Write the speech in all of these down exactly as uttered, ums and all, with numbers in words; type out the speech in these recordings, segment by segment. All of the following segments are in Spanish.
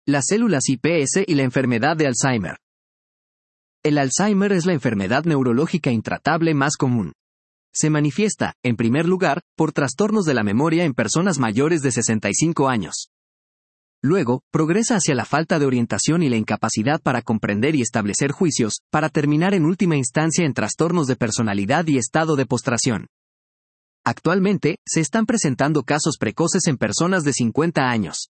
Las células I P S y la enfermedad de Alzheimer. El Alzheimer es la enfermedad neurológica intratable más común. Se manifiesta, en primer lugar, por trastornos de la memoria en personas mayores de sesenta y cinco años. Luego, progresa hacia la falta de orientación y la incapacidad para comprender y establecer juicios, para terminar en última instancia en trastornos de personalidad y estado de postración. Actualmente, se están presentando casos precoces en personas de cincuenta años.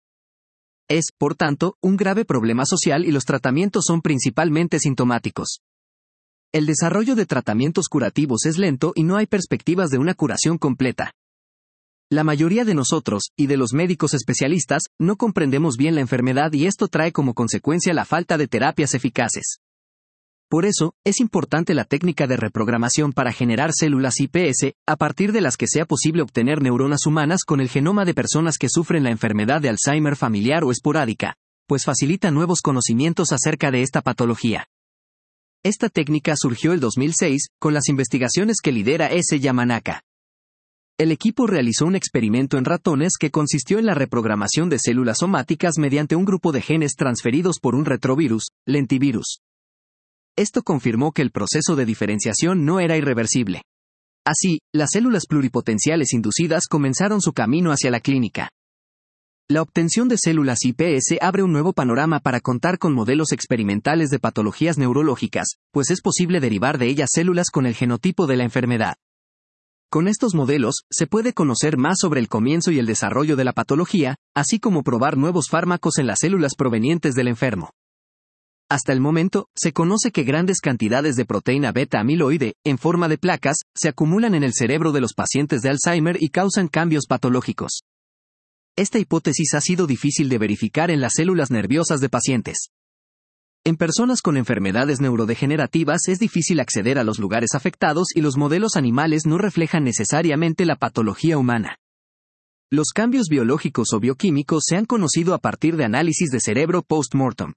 Es, por tanto, un grave problema social y los tratamientos son principalmente sintomáticos. El desarrollo de tratamientos curativos es lento y no hay perspectivas de una curación completa. La mayoría de nosotros, y de los médicos especialistas, no comprendemos bien la enfermedad y esto trae como consecuencia la falta de terapias eficaces. Por eso, es importante la técnica de reprogramación para generar células I P S, a partir de las que sea posible obtener neuronas humanas con el genoma de personas que sufren la enfermedad de Alzheimer familiar o esporádica, pues facilita nuevos conocimientos acerca de esta patología. Esta técnica surgió el dos mil seis, con las investigaciones que lidera S. Yamanaka. El equipo realizó un experimento en ratones que consistió en la reprogramación de células somáticas mediante un grupo de genes transferidos por un retrovirus, lentivirus. Esto confirmó que el proceso de diferenciación no era irreversible. Así, las células pluripotenciales inducidas comenzaron su camino hacia la clínica. La obtención de células I P S abre un nuevo panorama para contar con modelos experimentales de patologías neurológicas, pues es posible derivar de ellas células con el genotipo de la enfermedad. Con estos modelos, se puede conocer más sobre el comienzo y el desarrollo de la patología, así como probar nuevos fármacos en las células provenientes del enfermo. Hasta el momento, se conoce que grandes cantidades de proteína beta-amiloide, en forma de placas, se acumulan en el cerebro de los pacientes de Alzheimer y causan cambios patológicos. Esta hipótesis ha sido difícil de verificar en las células nerviosas de pacientes. En personas con enfermedades neurodegenerativas es difícil acceder a los lugares afectados y los modelos animales no reflejan necesariamente la patología humana. Los cambios biológicos o bioquímicos se han conocido a partir de análisis de cerebro post-mortem.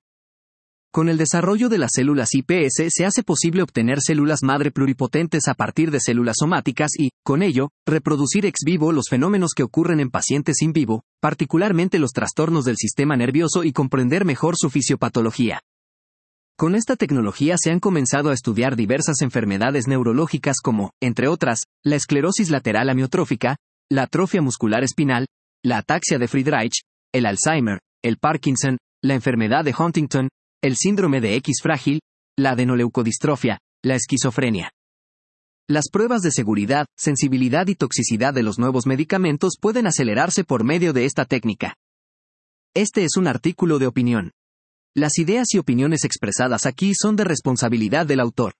Con el desarrollo de las células I P S se hace posible obtener células madre pluripotentes a partir de células somáticas y, con ello, reproducir ex vivo los fenómenos que ocurren en pacientes in vivo, particularmente los trastornos del sistema nervioso y comprender mejor su fisiopatología. Con esta tecnología se han comenzado a estudiar diversas enfermedades neurológicas como, entre otras, la esclerosis lateral amiotrófica, la atrofia muscular espinal, la ataxia de Friedreich, el Alzheimer, el Parkinson, la enfermedad de Huntington, el síndrome de X frágil, la adenoleucodistrofia, la esquizofrenia. Las pruebas de seguridad, sensibilidad y toxicidad de los nuevos medicamentos pueden acelerarse por medio de esta técnica. Este es un artículo de opinión. Las ideas y opiniones expresadas aquí son de responsabilidad del autor.